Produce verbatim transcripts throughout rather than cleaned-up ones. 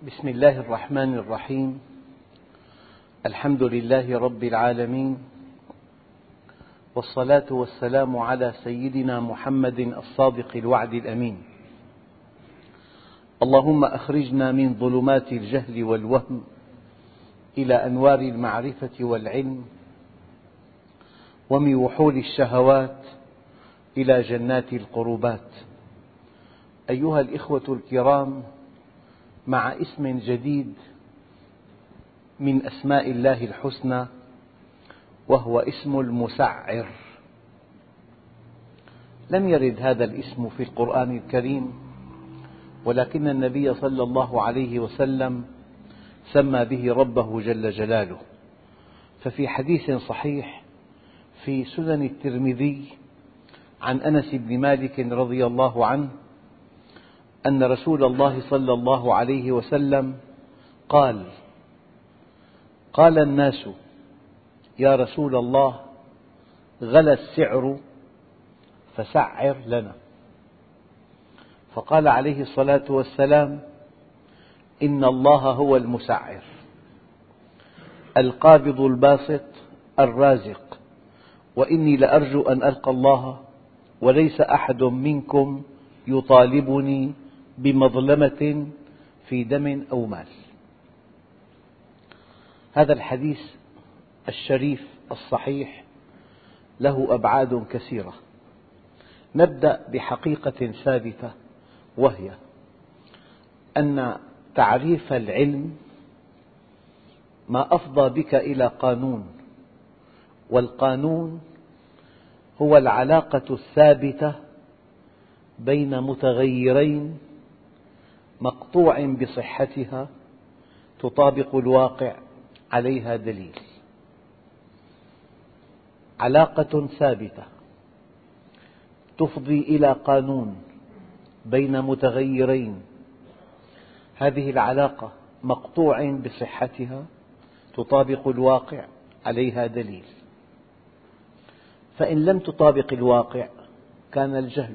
بسم الله الرحمن الرحيم. الحمد لله رب العالمين، والصلاة والسلام على سيدنا محمد الصادق الوعد الأمين. اللهم أخرجنا من ظلمات الجهل والوهم إلى أنوار المعرفة والعلم، ومن وحول الشهوات إلى جنات القربات. أيها الإخوة الكرام، مع اسم جديد من أسماء الله الحسنى، وهو اسم المسعر. لم يرد هذا الاسم في القرآن الكريم، ولكن النبي صلى الله عليه وسلم سمى به ربه جل جلاله. ففي حديث صحيح في سنن الترمذي عن أنس بن مالك رضي الله عنه أن رسول الله صلى الله عليه وسلم قال: قال الناس يا رسول الله، غلى السعر فسعر لنا. فقال عليه الصلاة والسلام: إن الله هو المسعر، القابض الباسط الرازق، وإني لأرجو أن ألقى الله وليس أحد منكم يطالبني بمظلمة في دم أو مال. هذا الحديث الشريف الصحيح له أبعاد كثيرة. نبدأ بحقيقة ثابتة، وهي أن تعريف العلم ما أفضى بك إلى قانون، والقانون هو العلاقة الثابتة بين متغيرين مقطوع بصحتها تطابق الواقع عليها دليل. علاقة ثابتة تفضي إلى قانون بين متغيرين، هذه العلاقة مقطوع بصحتها تطابق الواقع عليها دليل. فإن لم تطابق الواقع كان الجهل،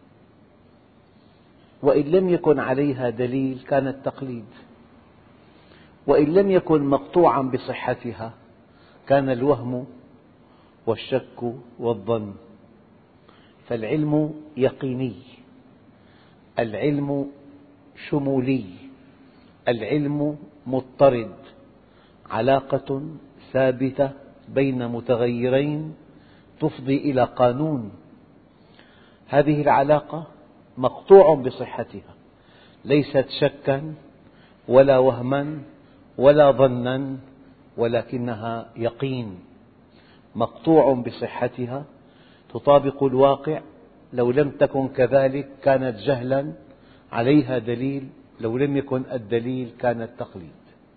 وإن لم يكن عليها دليل كان التقليد، وإن لم يكن مقطوعا بصحتها كان الوهم والشك والظن. فالعلم يقيني، العلم شمولي، العلم مضطرد، علاقة ثابتة بين متغيرين تفضي إلى قانون. هذه العلاقة مقطوع بصحتها، ليست شكا ولا وهما ولا ظنا، ولكنها يقين، مقطوع بصحتها تطابق الواقع. لو لم تكن كذلك كانت جهلا، عليها دليل، لو لم يكن الدليل كان التقليد.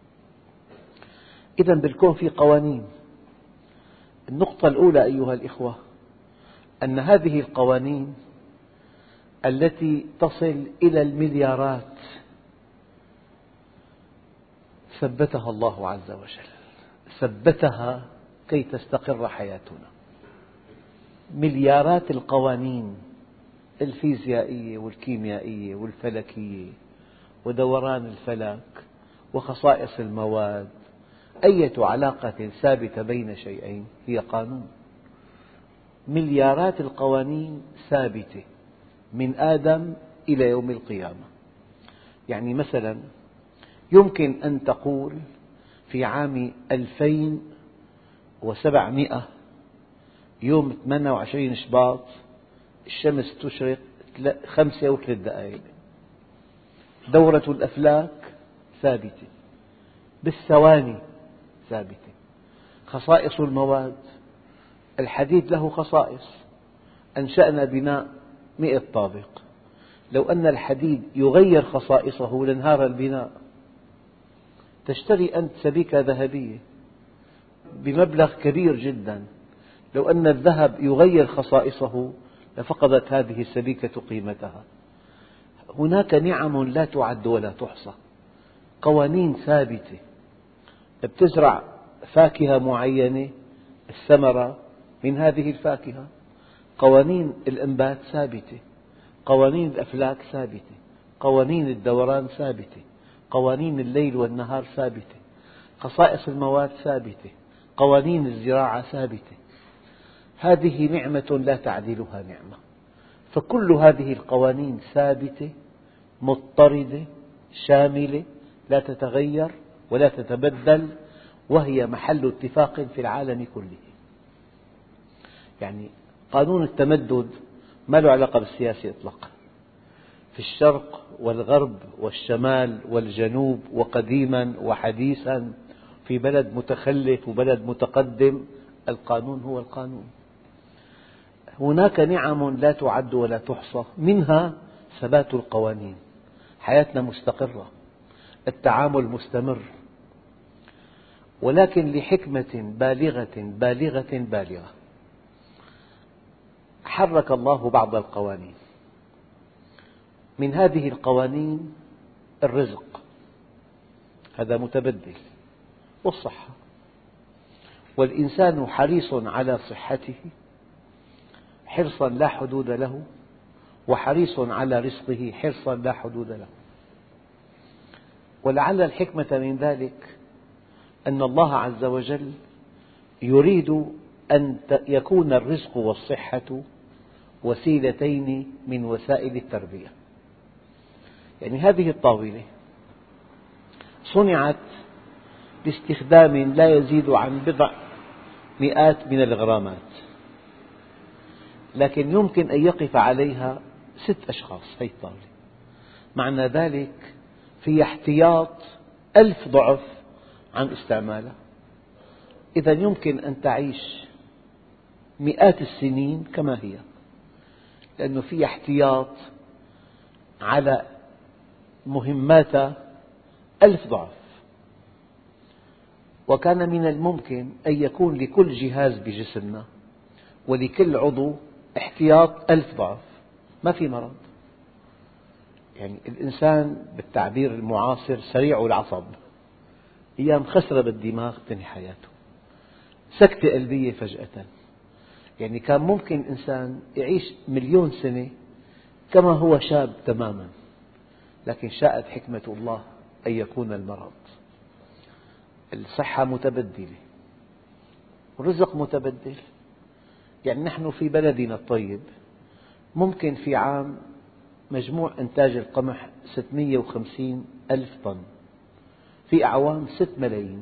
إذن بالكون في قوانين. النقطة الأولى أيها الإخوة أن هذه القوانين التي تصل إلى المليارات ثبتها الله عز وجل، ثبتها كي تستقر حياتنا. مليارات القوانين الفيزيائية والكيميائية والفلكية ودوران الفلك وخصائص المواد، أية علاقة ثابتة بين شيئين هي قانون. مليارات القوانين ثابتة من آدم إلى يوم القيامة. يعني مثلا يمكن أن تقول في عام ألفين وسبعمئة يوم ثمانية وعشرين شباط الشمس تشرق خمسة وثلاث دقائق. دورة الأفلاك ثابتة بالثواني ثابتة. خصائص المواد، الحديد له خصائص. أنشأنا بناء مئة طابق، لو أن الحديد يغير خصائصه لانهار البناء. تشتري أنت سبيكة ذهبية بمبلغ كبير جدا، لو أن الذهب يغير خصائصه لفقدت هذه السبيكة قيمتها. هناك نعم لا تعد ولا تحصى، قوانين ثابتة. بتزرع فاكهة معينة، الثمرة من هذه الفاكهة. قوانين الإنبات ثابتة، قوانين الأفلاك ثابتة، قوانين الدوران ثابتة، قوانين الليل والنهار ثابتة، خصائص المواد ثابتة، قوانين الزراعة ثابتة. هذه نعمة لا تعدلها نعمة. فكل هذه القوانين ثابتة مضطردة شاملة لا تتغير ولا تتبدل، وهي محل اتفاق في العالم كله. يعني قانون التمدد ما له علاقة بالسياسة إطلاقا. في الشرق والغرب والشمال والجنوب وقديما وحديثا، في بلد متخلف وبلد متقدم، القانون هو القانون. هناك نعم لا تعد ولا تحصى، منها ثبات القوانين، حياتنا مستقرة، التعامل مستمر، ولكن لحكمة بالغة بالغة بالغة حرك الله بعض القوانين. من هذه القوانين الرزق، هذا متبدل، والصحة، والإنسان حريص على صحته حرصا لا حدود له، وحريص على رزقه حرصا لا حدود له. ولعل الحكمة من ذلك أن الله عز وجل يريد أن يكون الرزق والصحة وسيلتين من وسائل التربية. يعني هذه الطاولة صنعت باستخدام لا يزيد عن بضع مئات من الغرامات، لكن يمكن أن يقف عليها ست أشخاص. هذه الطاولة معنى ذلك في احتياط ألف ضعف عن استعمالها. إذا يمكن أن تعيش مئات السنين كما هي، لأنه في احتياط على مهماتها ألف ضعف. وكان من الممكن أن يكون لكل جهاز بجسمنا ولكل عضو احتياط ألف ضعف، ما في مرض. يعني الإنسان بالتعبير المعاصر سريع العصب، أيام خسرة بالدماغ تنهي حياته، سكتة قلبية فجأة. يعني كان ممكن إنسان يعيش مليون سنة كما هو شاب تماما، لكن شاءت حكمة الله أن يكون المرض. الصحة متبدلة، والرزق متبدل. يعني نحن في بلدنا الطيب ممكن في عام مجموع إنتاج القمح ستمئة وخمسين ألف طن، في أعوام ستة ملايين.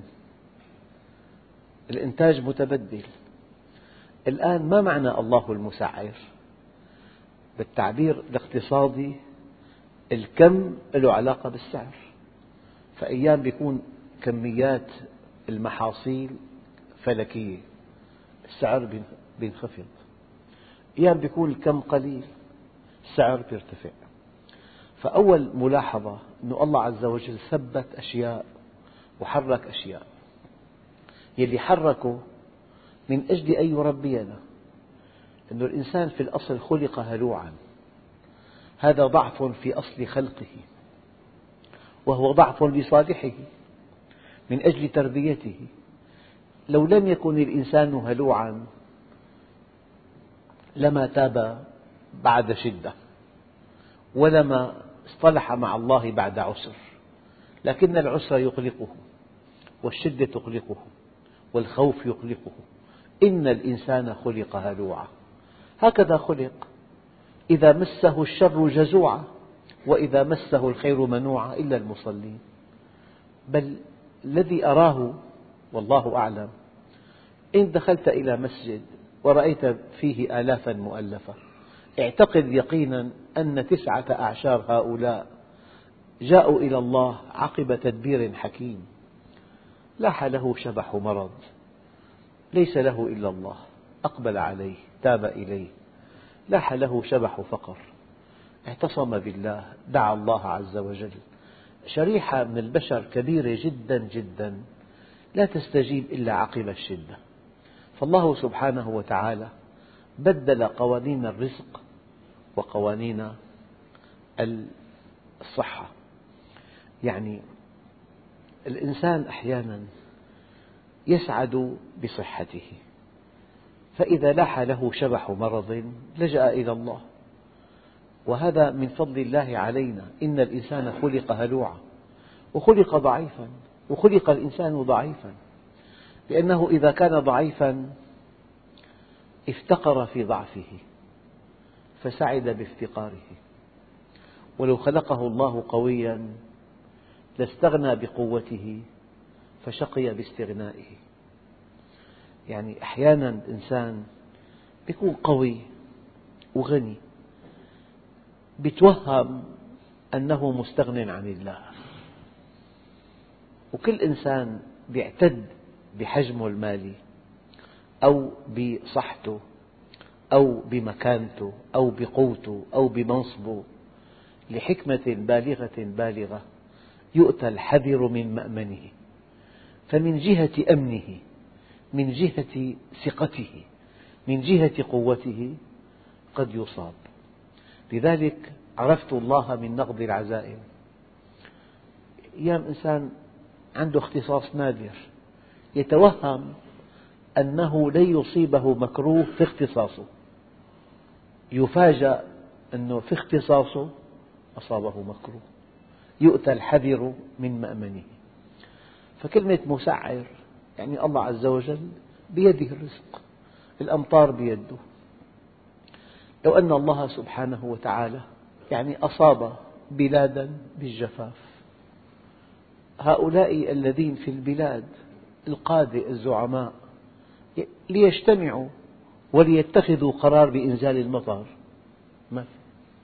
الإنتاج متبدل. الآن ما معنى الله المسعر؟ بالتعبير الاقتصادي الكم له علاقة بالسعر. فأيام يكون كميات المحاصيل فلكية، السعر بينخفض. أيام يكون الكم قليل، السعر بيرتفع. فأول ملاحظة أن الله عز وجل ثبت أشياء وحرك أشياء. يلي حركه من أجل أن يربينا، أن الإنسان في الأصل خلق هلوعا، هذا ضعف في أصل خلقه، وهو ضعف لصالحه من أجل تربيته. لو لم يكن الإنسان هلوعا لما تاب بعد شدة، ولما اصطلح مع الله بعد عسر، لكن العسر يقلقه، والشدة تقلقه، والخوف يقلقه. إن الإنسان خلق هلوعا، هكذا خلق، إذا مسه الشر جزوعا، وإذا مسه الخير منوعا، إلا المصلين. بل الذي أراه والله أعلم، إن دخلت إلى مسجد ورأيت فيه آلافا مؤلفة، اعتقد يقينا أن تسعة أعشار هؤلاء جاءوا إلى الله عقب تدبير حكيم. لاح له شبح مرض، ليس له إلا الله، أقبل عليه، تاب إليه. لاح له شبح فقر، اعتصم بالله، دعا الله عز وجل. شريحة من البشر كبيرة جدا جدا لا تستجيب إلا عقب الشدة. فالله سبحانه وتعالى بدل قوانين الرزق وقوانين الصحة. يعني الإنسان أحيانا يسعد بصحته، فإذا لاح له شبح مرض لجأ إلى الله، وهذا من فضل الله علينا. إن الإنسان خلق هلوعا، وخلق ضعيفا، وخلق الإنسان ضعيفا، لأنه إذا كان ضعيفا افتقر في ضعفه فسعد بافتقاره، ولو خلقه الله قويا لاستغنى بقوته فشقي باستغنائه. يعني أحيانا الإنسان يكون قوي وغني يتوهم أنه مستغن عن الله، وكل إنسان يعتد بحجمه المالي أو بصحته أو بمكانته أو بقوته أو بمنصبه لحكمة بالغة بالغة يؤتى الحذر من مأمنه، فمن جهة أمنه، من جهة ثقته، من جهة قوته قد يصاب. لذلك عرفت الله من نقض العزائم. أيام إنسان عنده اختصاص نادر يتوهم أنه لن يصيبه مكروه في اختصاصه، يفاجأ أنه في اختصاصه أصابه مكروه، يؤتى الحذر من مأمنه. فكلمة مسعر يعني الله عز وجل بيده الرزق، الأمطار بيده. لو أن الله سبحانه وتعالى يعني أصاب بلادا بالجفاف، هؤلاء الذين في البلاد القادة الزعماء ليجتمعوا وليتخذوا قرار بإنزال المطر، ما في.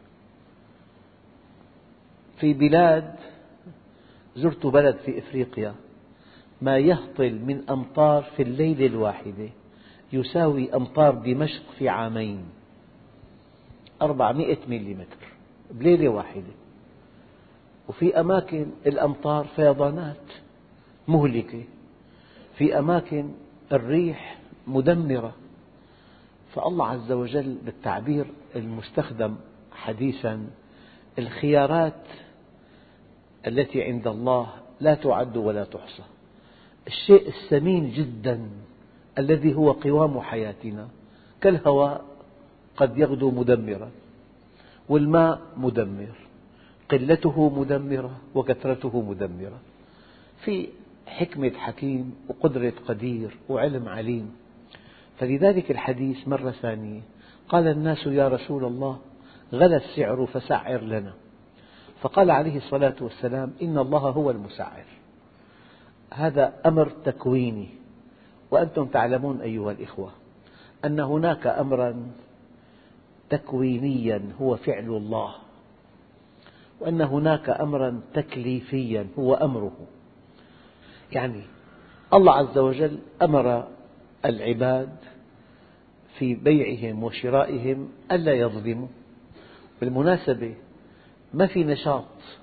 في بلاد، زرت بلد في إفريقيا ما يهطل من أمطار في الليلة الواحدة يساوي أمطار دمشق في عامين، أربعمئة مليمتر بليلة واحدة. وفي أماكن الأمطار فيضانات مهلكة، في أماكن الريح مدمرة. فالله عز وجل بالتعبير المستخدم حديثا الخيارات التي عند الله لا تعد ولا تحصى. الشيء الثمين جدا الذي هو قوام حياتنا كالهواء قد يغدو مدمرا، والماء مدمر، قلته مدمرة وكثرته مدمرة. في حكمة حكيم وقدرة قدير وعلم عليم. فلذلك الحديث مرة ثانية قال الناس يا رسول الله غلا السعر فسعر لنا، فقال عليه الصلاة والسلام إن الله هو المسعر. هذا أمر تكويني، وأنتم تعلمون أيها الإخوة أن هناك أمرا تكوينيا هو فعل الله، وأن هناك أمرا تكليفيا هو أمره. يعني الله عز وجل أمر العباد في بيعهم وشرائهم ألا يظلموا. بالمناسبة ما في نشاط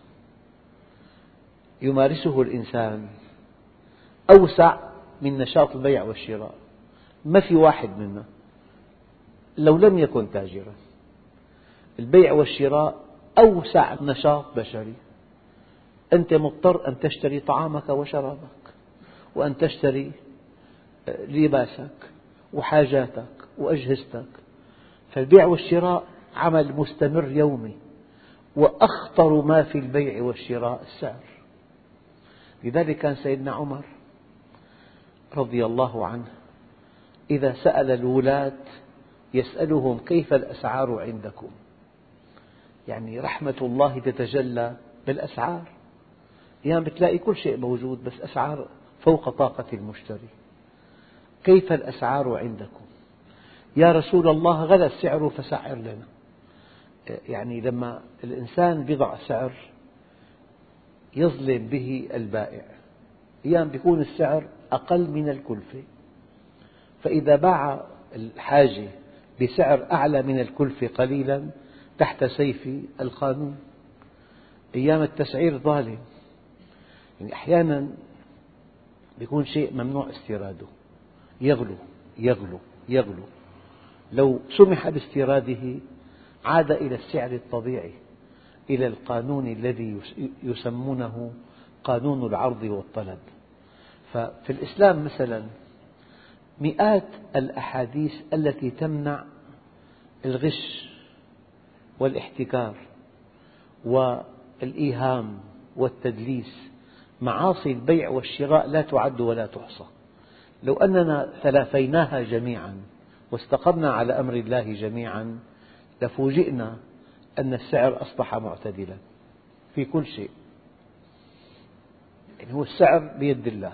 يمارسه الإنسان أوسع من نشاط البيع والشراء، ما في واحد منا لو لم يكن تاجرا. البيع والشراء أوسع نشاط بشري. أنت مضطر أن تشتري طعامك وشرابك، وأن تشتري لباسك وحاجاتك وأجهزتك. فالبيع والشراء عمل مستمر يومي، وأخطر ما في البيع والشراء السعر. لذلك كان سيدنا عمر رضي الله عنه إذا سأل الولاة يسألهم كيف الأسعار عندكم، يعني رحمة الله تتجلى بالأسعار. يعني بتلاقي كل شيء موجود بس أسعار فوق طاقة المشتري. كيف الأسعار عندكم؟ يا رسول الله غلا السعر فسعر لنا. يعني لما الإنسان يضع سعر يظلم به البائع، أحيانا يكون السعر أقل من الكلفة، فإذا باع الحاجة بسعر أعلى من الكلفة قليلا تحت سيف القانون. أيام التسعير ظالم. يعني أحيانا يكون شيء ممنوع استيراده يغلو يغلو يغلو، لو سمح باستيراده عاد إلى السعر الطبيعي، إلى القانون الذي يسمونه قانون العرض والطلب. ففي الإسلام مثلا مئات الأحاديث التي تمنع الغش والاحتكار والإيهام والتدليس معاصي البيع والشراء لا تعد ولا تحصى. لو أننا تلافيناها جميعا واستقمنا على أمر الله جميعا لفوجئنا أن السعر أصبح معتدلا في كل شيء. يعني هو السعر بيد الله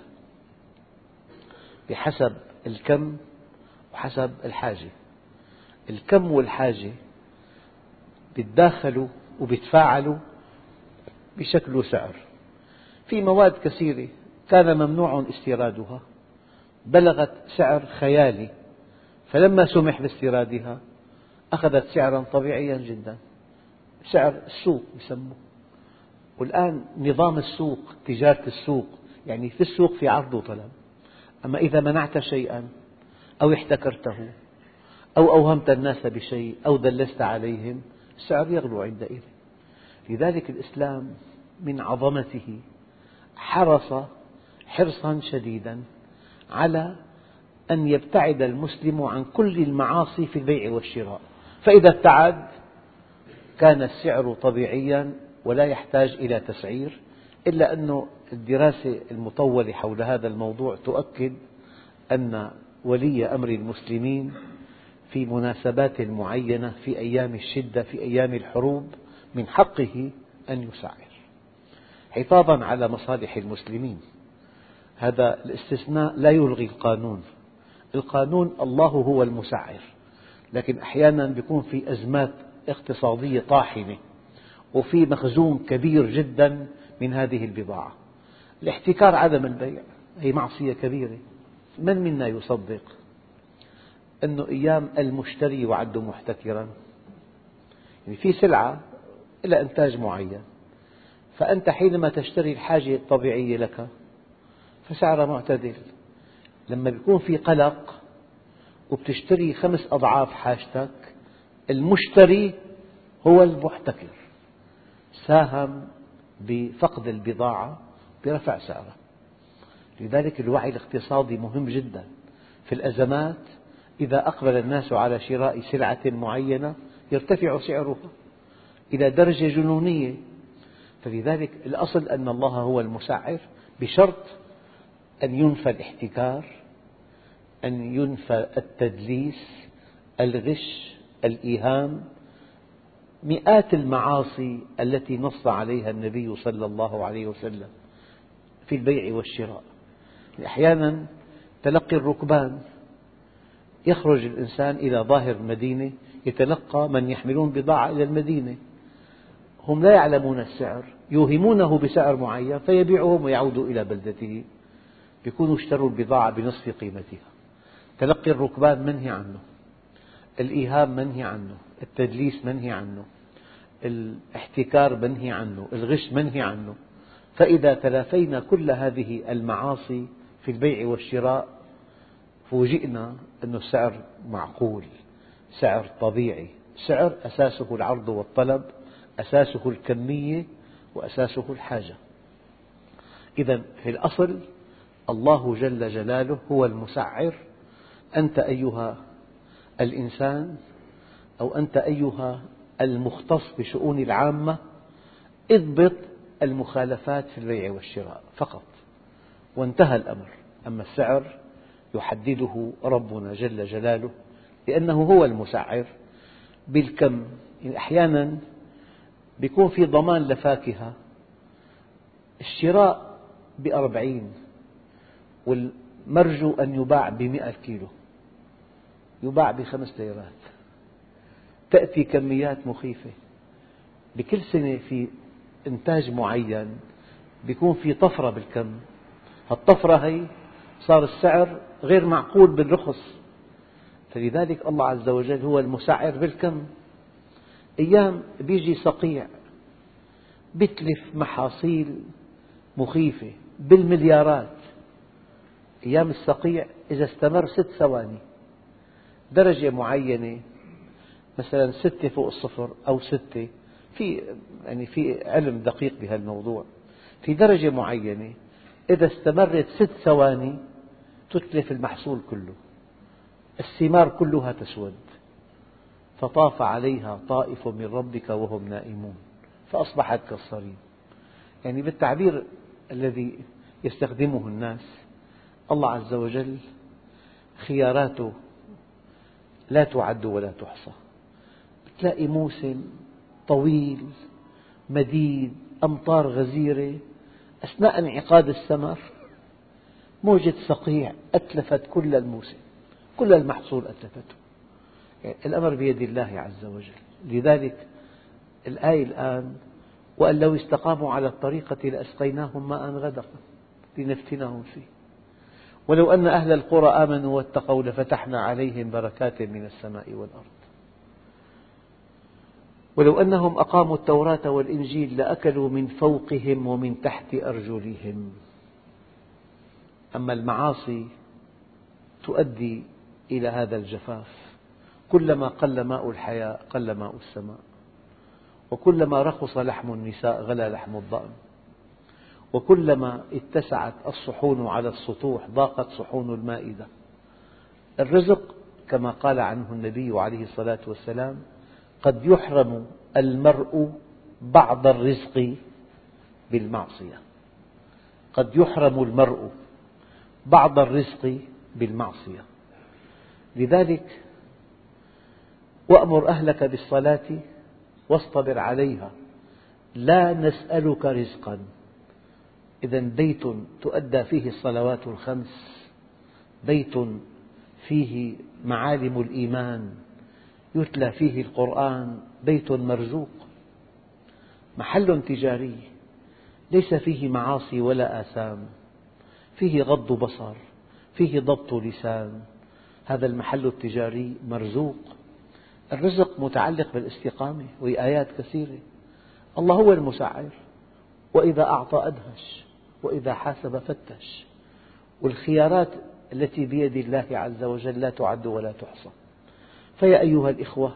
بحسب الكم وحسب الحاجة. الكم والحاجة بيتداخلوا وبيتفاعلوا بشكل سعر. في مواد كثيرة كان ممنوع استيرادها بلغت سعر خيالي، فلما سمح باستيرادها أخذت سعرا طبيعيا جدا، سعر السوق يسموه. والآن نظام السوق، تجارة السوق، يعني في السوق في عرض وطلب. أما إذا منعت شيئا أو احتكرته أو أوهمت الناس بشيء أو دلست عليهم السعر يغلو عندئذ. لذلك الإسلام من عظمته حرص حرصا شديدا على أن يبتعد المسلم عن كل المعاصي في البيع والشراء، فإذا ابتعد كان السعر طبيعيا ولا يحتاج إلى تسعير. إلا أن الدراسة المطولة حول هذا الموضوع تؤكد أن ولي أمر المسلمين في مناسبات معينة، في أيام الشدة، في أيام الحروب، من حقه أن يسعر حفاظا على مصالح المسلمين. هذا الاستثناء لا يلغي القانون. القانون الله هو المسعر، لكن أحيانا يكون في أزمات اقتصادية طاحنة وفي مخزون كبير جدا من هذه البضاعة. الاحتكار عدم البيع هي معصية كبيرة. من منا يصدق أنه أيام المشتري يعد محتكرا؟ يعني في سلعة إلى إنتاج معين، فأنت حينما تشتري الحاجة الطبيعية لك فسعرها معتدل. لما يكون في قلق وبتشتري خمس أضعاف حاجتك، المشتري هو المحتكر، ساهم بفقد البضاعة برفع سعرها. لذلك الوعي الاقتصادي مهم جدا. في الأزمات إذا أقبل الناس على شراء سلعة معينة يرتفع سعرها إلى درجة جنونية. فلذلك الأصل أن الله هو المسعر، بشرط أن ينفى الاحتكار، أن ينفى التدليس، الغش، الإيهام، مئات المعاصي التي نص عليها النبي صلى الله عليه وسلم في البيع والشراء. أحيانا تلقي الركبان، يخرج الإنسان إلى ظاهر المدينة يتلقى من يحملون بضاعة إلى المدينة، هم لا يعلمون السعر، يوهمونه بسعر معين فيبيعهم ويعود إلى بلدته، يكونوا اشتروا البضاعة بنصف قيمتها. تلقي الركبان منهي عنه، الإيهام منهي عنه، التدليس منهي عنه، الاحتكار منهي عنه، الغش منهي عنه. فإذا تلافينا كل هذه المعاصي في البيع والشراء فوجئنا أن السعر معقول، سعر طبيعي، سعر أساسه العرض والطلب، أساسه الكمية وأساسه الحاجة. إذا في الأصل الله جل جلاله هو المسعر. أنت أيها الإنسان أو أنت أيها المختص بشؤون العامة اضبط المخالفات في البيع والشراء فقط وانتهى الأمر. أما السعر يحدده ربنا جل جلاله لأنه هو المسعر بالكم. أحيانا يكون في ضمان لفاكهة، الشراء بأربعين والمرجو أن يباع بمئة كيلو، يباع بخمس ليرات. تأتي كميات مخيفة. بكل سنة في إنتاج معين يكون في طفرة بالكم، هالطفرة هي صار السعر غير معقول بالرخص. فلذلك الله عز وجل هو المسعر بالكم. أيام بيجي صقيع بيتلف محاصيل مخيفة بالمليارات. أيام الصقيع إذا استمر ست ثواني، درجة معينة مثلا ستة فوق الصفر أو ستة، في يعني في علم دقيق بهالموضوع، في درجة معينة إذا استمرت ست ثواني تتلف المحصول كله، الثمار كلها تسود. فطاف عليها طائف من ربك وهم نائمون فأصبحت كالصريم. يعني بالتعبير الذي يستخدمه الناس، الله عز وجل خياراته لا تعد ولا تحصى. تلاقي موسم طويل مديد، أمطار غزيرة، أثناء انعقاد الثمر موجة صقيع أتلفت كل الموسم، كل المحصول أتلفته. يعني الأمر بيد الله عز وجل. لذلك الآية الآن: وأن لو استقاموا على الطريقة لأسقيناهم ماء غدقا لنفتنهم فيه ولو أن أهل القرى آمنوا واتقوا لفتحنا عليهم بركات من السماء والأرض ولو أنهم أقاموا التوراة والإنجيل لأكلوا من فوقهم ومن تحت أرجلهم. أما المعاصي تؤدي إلى هذا الجفاف. كلما قل ماء الحياة قل ماء السماء، وكلما رخص لحم النساء غلا لحم الضأن، وكلما اتسعت الصحون على السطوح ضاقت صحون المائدة. الرزق كما قال عنه النبي عليه الصلاة والسلام: قد يحرم المرء بعض الرزق بالمعصية. قد يحرم المرء بعض الرزق بالمعصية. لذلك وأمر أهلك بالصلاة واصطبر عليها لا نسألك رزقا. إذن بيت تؤدى فيه الصلوات الخمس، بيت فيه معالم الإيمان، يتلى فيه القرآن، بيت مرزوق، محل تجاري ليس فيه معاصي ولا آثام، فيه غض بصر، فيه ضبط لسان. هذا المحل التجاري مرزوق. الرزق متعلق بالاستقامة، وهي آيات كثيرة. الله هو المسعر، وإذا أعطى أدهش، وإذا حاسب فتش. والخيارات التي بيد الله عز وجل لا تعد ولا تحصى. فيا أيها الإخوة،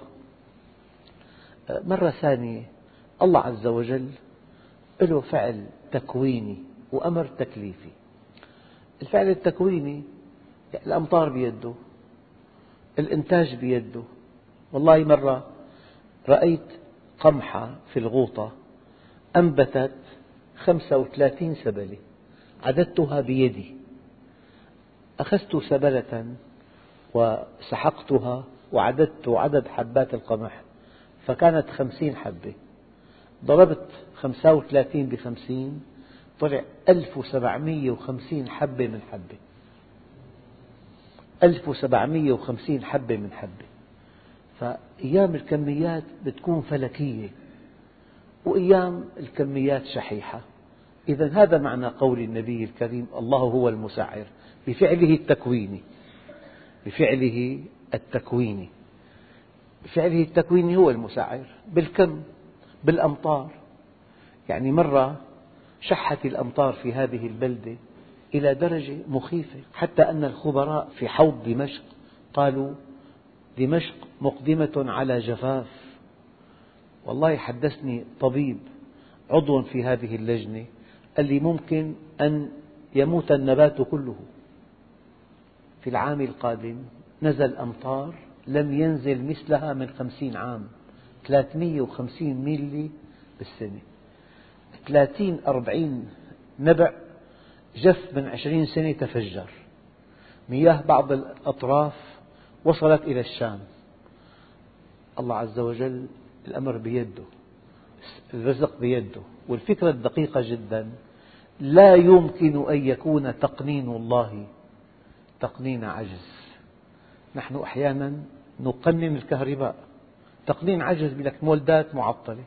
مرة ثانية الله عز وجل له فعل تكويني وأمر تكليفي. الفعل التكويني الأمطار بيده، الإنتاج بيده. والله مرة رأيت قمحة في الغوطة أنبتت خمسة وثلاثين سبلة، عددتها بيدي. أخذت سبلة وسحقتها وعددت عدد حبات القمح فكانت خمسين حبة. ضربت خمسة وثلاثين بخمسين طلع ألف وسبعمئة وخمسين حبة من حبة. ألف وسبعمئة وخمسين حبة من حبة. فأيام الكميات بتكون فلكية، وأيام الكميات شحيحة. إذا هذا معنى قول النبي الكريم: الله هو المسعر، بفعله التكويني. بفعله التكويني بفعله التكويني هو المسعر، بالكم، بالأمطار. يعني مرة شحت الأمطار في هذه البلدة إلى درجة مخيفة، حتى أن الخبراء في حوض دمشق قالوا: دمشق مقدمة على جفاف. والله حدثني طبيب عضو في هذه اللجنة قال لي: ممكن أن يموت النبات كله. في العام القادم نزل أمطار لم ينزل مثلها من خمسين عام، ثلاثمئة وخمسين ميلي بالسنة. ثلاثين أربعين نبع جف من عشرين سنة تفجر. مياه بعض الأطراف وصلت إلى الشام. الله عز وجل الأمر بيده، الرزق بيده. والفكرة الدقيقة جدا: لا يمكن أن يكون تقنين الله تقنين عجز. نحن أحيانا نقنن الكهرباء، تقنين عجز، بيقول لك مولدات معطلة،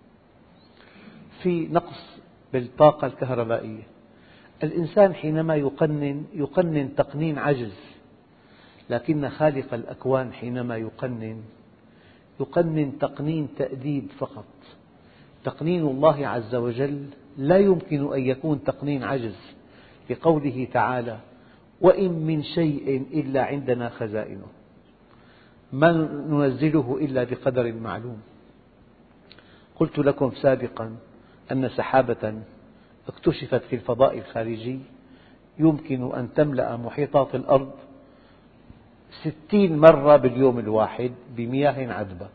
في نقص بالطاقة الكهربائية. الإنسان حينما يقنن يقنن تقنين عجز، لكن خالق الأكوان حينما يقنن يقنن تقنين تأديب فقط. تقنين الله عز وجل لا يمكن أن يكون تقنين عجز، لقوله تعالى: وإن من شيء إلا عندنا خزائنه ما ننزله إلا بقدر معلوم. قلت لكم سابقا أن سحابة اكتشفت في الفضاء الخارجي يمكن أن تملأ محيطات الأرض ستين مرة باليوم الواحد بمياه عذبة.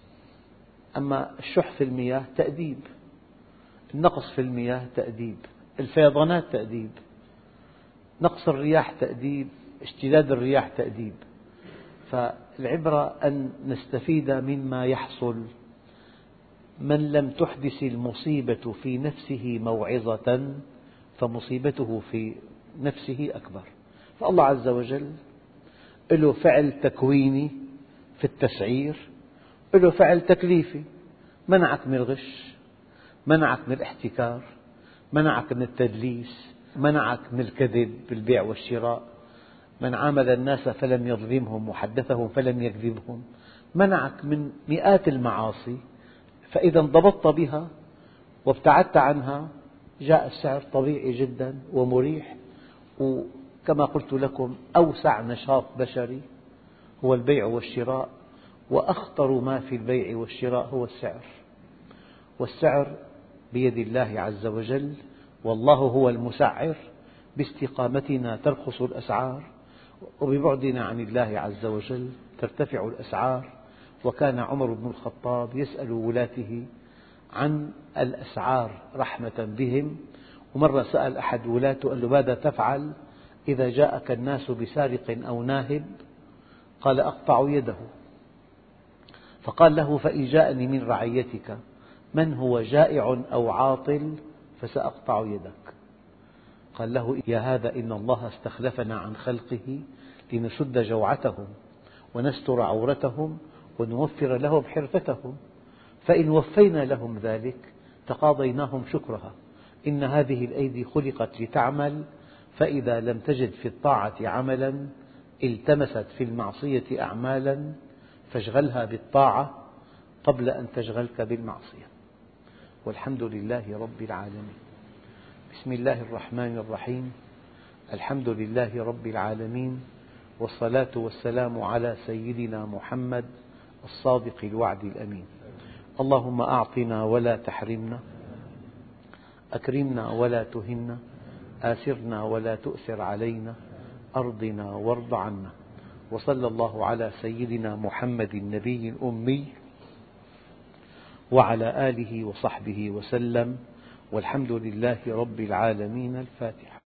أما الشح في المياه تأديب، النقص في المياه تأديب. الفيضانات تأديب، نقص الرياح تأديب، اشتداد الرياح تأديب. فالعبرة أن نستفيد مما يحصل. من لم تحدث المصيبة في نفسه موعظة فمصيبته في نفسه أكبر. فالله عز وجل له فعل تكويني في التسعير، له فعل تكليفي، منعك من الغش، منعك من الاحتكار، منعك من التدليس، منعك من الكذب بالبيع والشراء، من عامل الناس فلم يظلمهم وحدثهم فلم يكذبهم، منعك من مئات المعاصي. فإذا انضبطت بها وابتعدت عنها جاء السعر طبيعي جدا ومريح. وكما قلت لكم أوسع نشاط بشري هو البيع والشراء، وأخطر ما في البيع والشراء هو السعر. والسعر بيد الله عز وجل، والله هو المسعر. باستقامتنا ترخص الأسعار، وببعدنا عن الله عز وجل ترتفع الأسعار. وكان عمر بن الخطاب يسأل ولاته عن الأسعار رحمة بهم. ومرة سأل أحد ولاته قال له: ماذا تفعل إذا جاءك الناس بسارق أو ناهب؟ قال: أقطع يده. فقال له: فإن جاءني من رعيتك من هو جائع أو عاطل فسأقطع يدك. قال له: يا هذا إن الله استخلفنا عن خلقه لنسد جوعتهم ونستر عورتهم ونوفر لهم حرفتهم، فإن وفينا لهم ذلك تقاضيناهم شكرها. إن هذه الأيدي خلقت لتعمل، فإذا لم تجد في الطاعة عملا التمست في المعصية أعمالا، فاشغلها بالطاعة قبل أن تشغلك بالمعصية. والحمد لله رب العالمين. بسم الله الرحمن الرحيم. الحمد لله رب العالمين، والصلاة والسلام على سيدنا محمد الصادق الوعد الأمين. اللهم أعطنا ولا تحرمنا، أكرمنا ولا تهنا، آثرنا ولا تؤثر علينا، أرضنا وارض عنا. وصلى الله على سيدنا محمد النبي الأمي وعلى آله وصحبه وسلم، والحمد لله رب العالمين. الفاتحة.